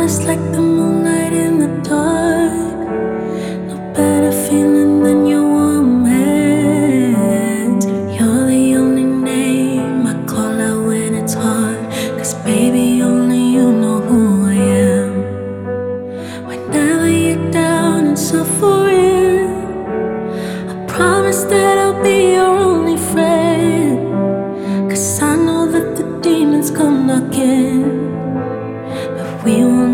It's like the moonlight in the dark. No better feeling than your warm hands. You're the only name I call out when it's hard. 'Cause baby, only you know who I am. Whenever you're down and suffering, I promise that I'll be your only friend. 'Cause I know that the demons come knocking, but we won't